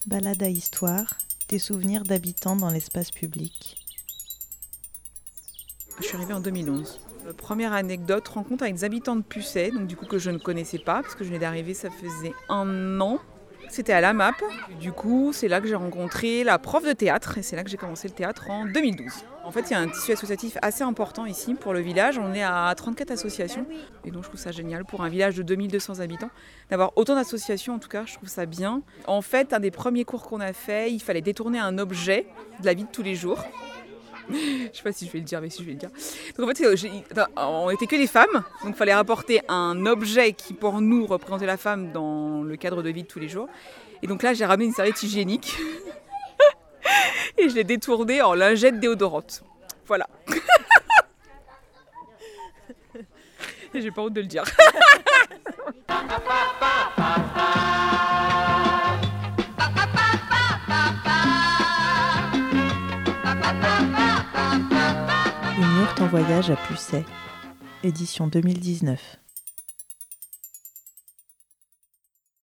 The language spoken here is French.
Balade à histoire, des souvenirs d'habitants dans l'espace public. Je suis arrivée en 2011. Première anecdote, rencontre avec des habitants de Pucet, donc du coup que je ne connaissais pas, parce que je venais d'arriver, ça faisait 1 an. C'était à la MAP. Du coup, c'est là que j'ai rencontré la prof de théâtre, et c'est là que j'ai commencé le théâtre en 2012. En fait, il y a un tissu associatif assez important ici pour le village. On est à 34 associations, et donc je trouve ça génial pour un village de 2200 habitants, d'avoir autant d'associations, en tout cas, je trouve ça bien. En fait, un des premiers cours qu'on a fait, il fallait détourner un objet de la vie de tous les jours. Je sais pas si je vais le dire, mais si je vais le dire. Donc en fait, on était que des femmes, donc il fallait rapporter un objet qui pour nous représentait la femme dans le cadre de vie de tous les jours. Et donc là, j'ai ramené une serviette hygiénique et je l'ai détournée en lingette déodorante. Voilà. Et j'ai pas honte de le dire. Une yourte en voyage à Pucet, édition 2019.